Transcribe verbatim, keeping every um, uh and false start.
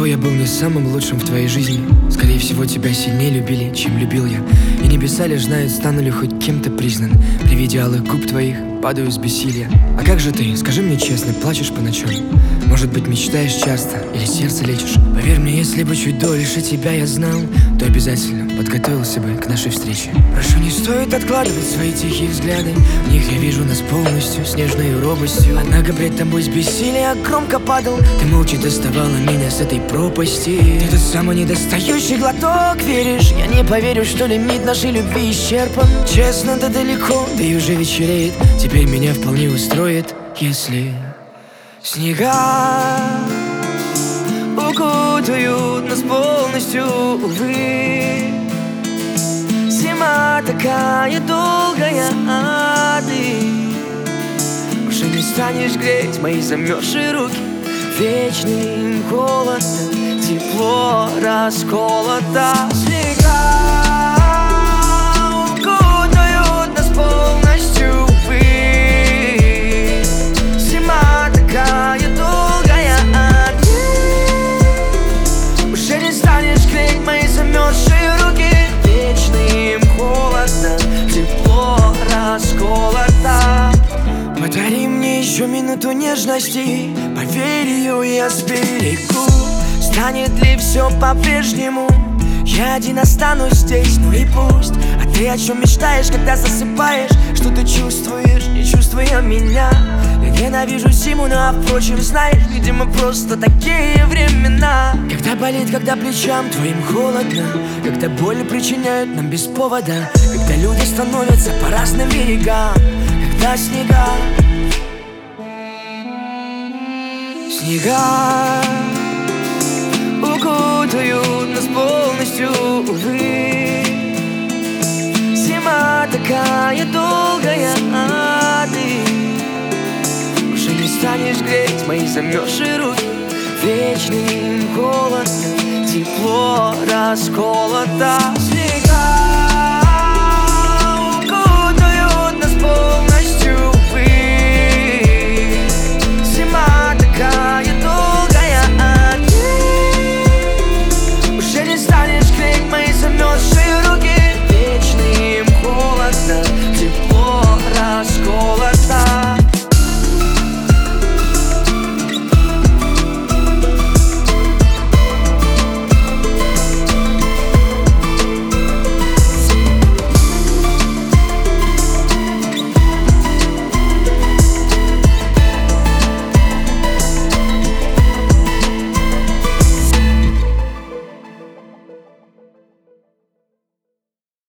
всего, я был не самым лучшим в твоей жизни. Скорее всего, тебя сильнее любили, чем любил я. И небеса лишь знают, стану ли хоть кем-то признан. При виде алых губ твоих падаю с бессилия. А как же ты, скажи мне честно, плачешь по ночам? Может быть, мечтаешь часто или сердце лечишь? Поверь мне, если бы чуть дольше тебя я знал, то обязательно подготовился бы к нашей встрече. Прошу, не стоит откладывать свои тихие взгляды. В них я вижу нас полностью, с нежной робостью. Однако пред тобой с бессилия громко падал. Ты молча доставала меня с этой пропасти. Ты тот самый недостающий глоток, веришь? Я не поверю, что лимит нашей любви исчерпан. Честно, ты далеко, да и уже вечереет. Теперь меня вполне устроит, если снега укутают нас полностью, увы. Зима такая долгая, а ты уже не станешь греть мои замерзшие руки. Вечный холод, тепло расколото. Снега укутают нас полностью, увы. Зима такая долгая, а ты уже не станешь греть мои замерзшие руки. Вечный им холодно, тепло расколото. Подари мне еще минуту нежности, поверь, ее я сберегу. Станет ли все по-прежнему? Я один останусь здесь, ну и пусть. А ты о чем мечтаешь, когда засыпаешь? Что ты чувствуешь, не чувствуя меня? Я ненавижу зиму, но, а впрочем, знаешь, видимо, просто такие времена. Когда болит, когда плечам твоим холодно, когда боли причиняют нам без повода, когда люди становятся по разным берегам, когда снега Снега укутают нас полностью, увы. Зима такая долгая, а ты уже не станешь греть мои замерзшие руки. Вечный холод, тепло расколото.